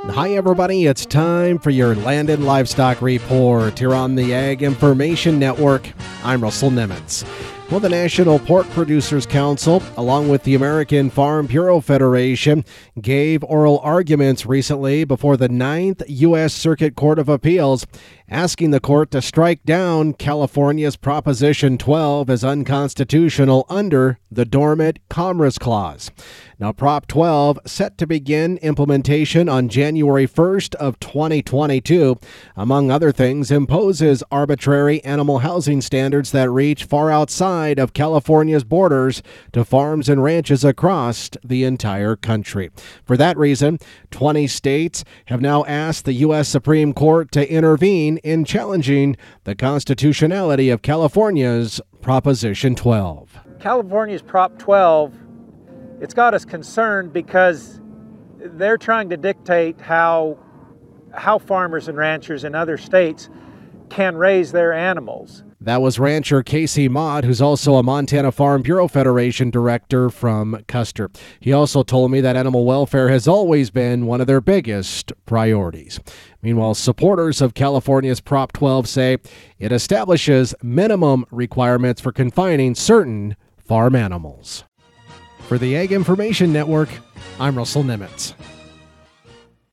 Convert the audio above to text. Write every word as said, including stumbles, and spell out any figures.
Hi, everybody. It's time for your Land and Livestock Report here on the Ag Information Network. I'm Russell Nemitz. Well, the National Pork Producers Council, along with the American Farm Bureau Federation, gave oral arguments recently before the Ninth U S Circuit Court of Appeals, asking the court to strike down California's Proposition twelve as unconstitutional under the Dormant Commerce Clause. Now, Prop twelve, set to begin implementation on January first of twenty twenty-two, among other things, imposes arbitrary animal housing standards that reach far outside of California's borders to farms and ranches across the entire country. For that reason, twenty states have now asked the U S Supreme Court to intervene in challenging the constitutionality of California's Proposition twelve. California's Prop twelve, it's got us concerned because they're trying to dictate how, how farmers and ranchers in other states can raise their animals. That was rancher Casey Mott, who's also a Montana Farm Bureau Federation director from Custer. He also told me that animal welfare has always been one of their biggest priorities. Meanwhile, supporters of California's Prop twelve say it establishes minimum requirements for confining certain farm animals. For the Ag Information Network, I'm Russell Nemitz.